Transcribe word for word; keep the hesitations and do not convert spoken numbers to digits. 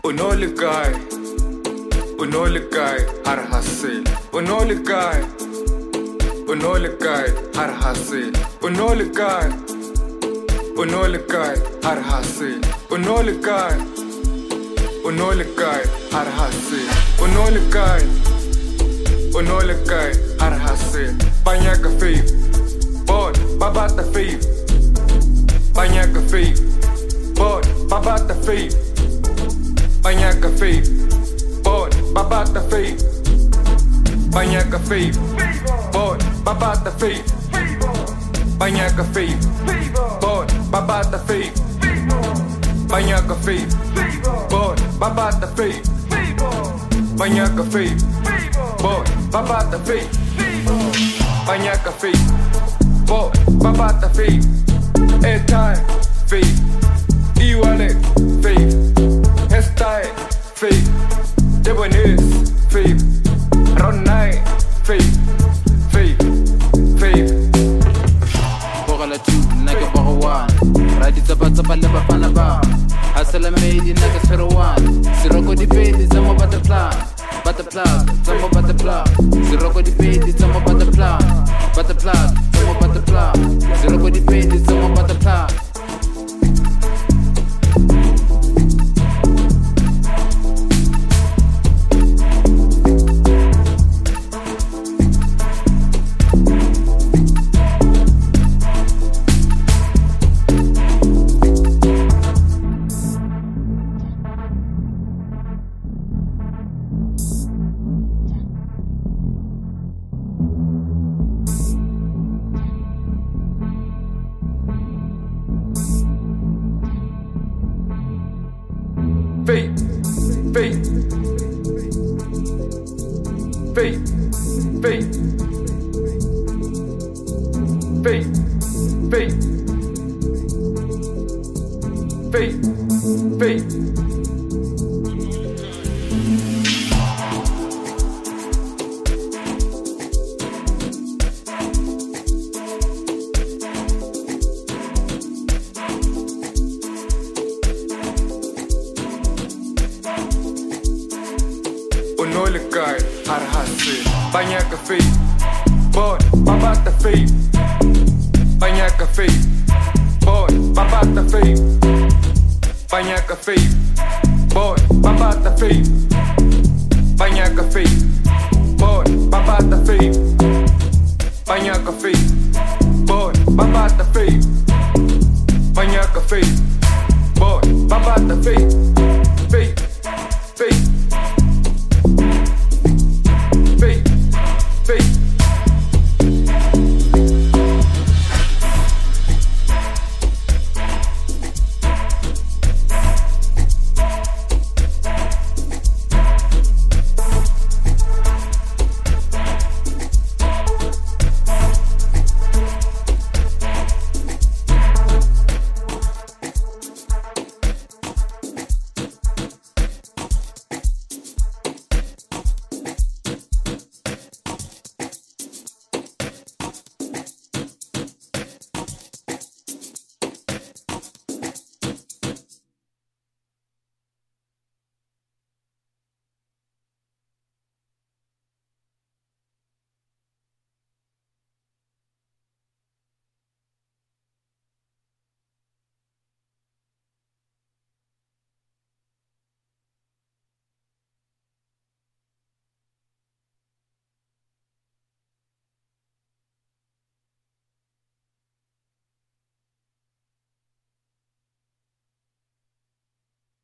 Unolikai, Unolikai, har hasil. Unolikai, Unolikai, har hasil. Unolikai, Unolikai, har hasil. Unolikai, Unolikai, har hasil. Unolikai, Unolikai, har hasil. Banyak kafir, bon, babata fir. Banyak kafir, bon, babata fir. Banyak kafir, bon, babata fir. Banyak kafir, bon, babata fir. Banyak kafir, bon, babata fir. Banyak kafir, bon, babata fir. Banyak kafir, bon, babata fir. Banyak kafir, bon, babata fir. Airtime fir, e-wallet fir. Hairstyle fake, Japanese fake, round night fake, fake, fake. Bogala tu naga bagawan, radi zaba zaba leba fana ba. Hasala made naga serawan, siroko di pedi zama butterfly, butterfly, zama butterfly. Siroko di pedi zama butterfly, butterfly, zama butterfly. Siroko di pedi zama butterfly. Fake, fake, fake, fake, fake, fake, fake, fake. Unolikai, har hasil. Banyak kafir, bon, babata fir. Banyak kafir, bon, babata fir. Banyak kafir, bon, babata fir. Banyak kafir, bon, babata fir. Banyak kafir.